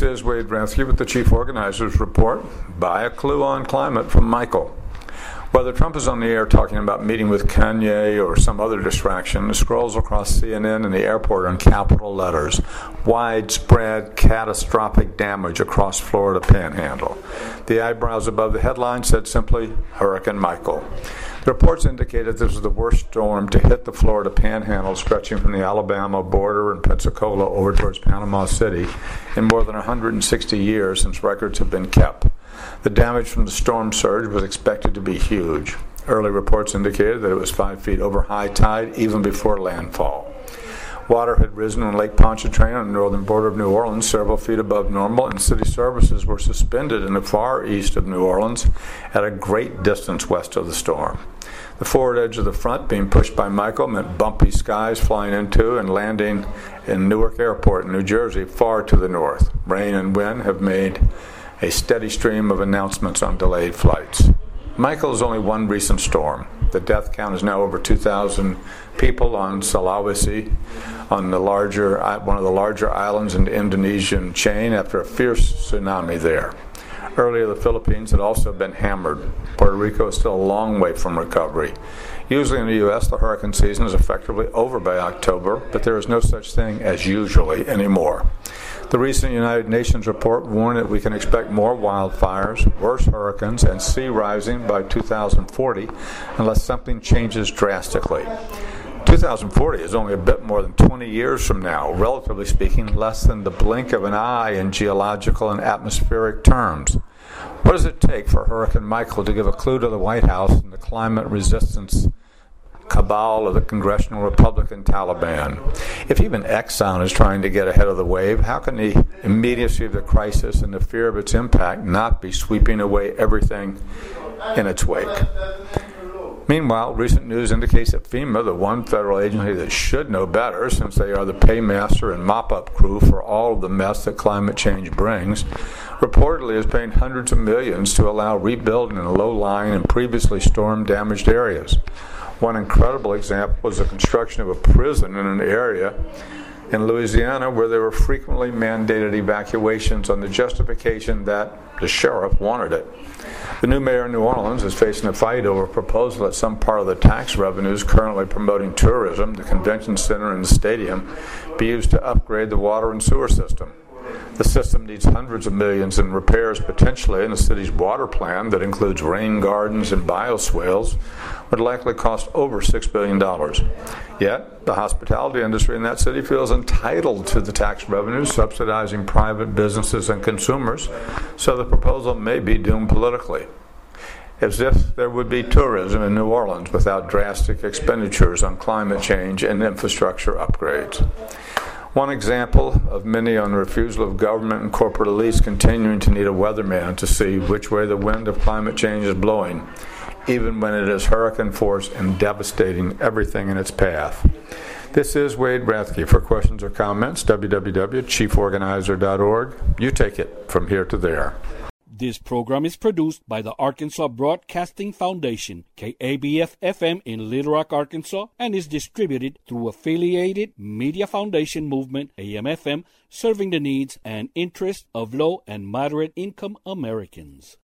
is Wade Ransky with the Chief Organizers Report. Buy a clue on climate from Michael. Whether Trump is on the air talking about meeting with Kanye or some other distraction, it scrolls across CNN and the airport in capital letters. Widespread, catastrophic damage across Florida Panhandle. The eyebrows above the headline said simply, Hurricane Michael. The reports indicated this was the worst storm to hit the Florida Panhandle, stretching from the Alabama border and Pensacola over towards Panama City in more than 160 years since records have been kept. The damage from the storm surge was expected to be huge. Early reports indicated that it was 5 feet over high tide even before landfall. Water had risen in Lake Pontchartrain on the northern border of New Orleans several feet above normal, and city services were suspended in the far east of New Orleans at a great distance west of the storm. The forward edge of the front being pushed by Michael meant bumpy skies flying into and landing in Newark Airport in New Jersey far to the north. Rain and wind have made a steady stream of announcements on delayed flights. Michael is only one recent storm. The death count is now over 2,000 people on Sulawesi, on one of the larger islands in the Indonesian chain after a fierce tsunami there. Earlier, the Philippines had also been hammered. Puerto Rico is still a long way from recovery. Usually in the U.S., the hurricane season is effectively over by October, but there is no such thing as usually anymore. The recent United Nations report warned that we can expect more wildfires, worse hurricanes, and sea rising by 2040 unless something changes drastically. 2040 is only a bit more than 20 years from now, relatively speaking, less than the blink of an eye in geological and atmospheric terms. What does it take for Hurricane Michael to give a clue to the White House and the climate resistance cabal of the Congressional Republican Taliban? If even Exxon is trying to get ahead of the wave, how can the immediacy of the crisis and the fear of its impact not be sweeping away everything in its wake? Meanwhile, recent news indicates that FEMA, the one federal agency that should know better since they are the paymaster and mop-up crew for all of the mess that climate change brings, reportedly is paying hundreds of millions to allow rebuilding in low-lying and previously storm-damaged areas. One incredible example was the construction of a prison in an area in Louisiana where there were frequently mandated evacuations on the justification that the sheriff wanted it. The new mayor of New Orleans is facing a fight over a proposal that some part of the tax revenues currently promoting tourism, the convention center and the stadium, be used to upgrade the water and sewer system. The system needs hundreds of millions in repairs potentially, and the city's water plan that includes rain gardens and bioswales would likely cost over $6 billion. Yet, the hospitality industry in that city feels entitled to the tax revenues subsidizing private businesses and consumers, so the proposal may be doomed politically. As if there would be tourism in New Orleans without drastic expenditures on climate change and infrastructure upgrades. One example of many on the refusal of government and corporate elites continuing to need a weatherman to see which way the wind of climate change is blowing, even when it is hurricane force and devastating everything in its path. This is Wade Rathke. For questions or comments, www.chieforganizer.org. You take it from here to there. This program is produced by the Arkansas Broadcasting Foundation, KABF-FM in Little Rock, Arkansas, and is distributed through Affiliated Media Foundation Movement, AM-FM, serving the needs and interests of low and moderate income Americans.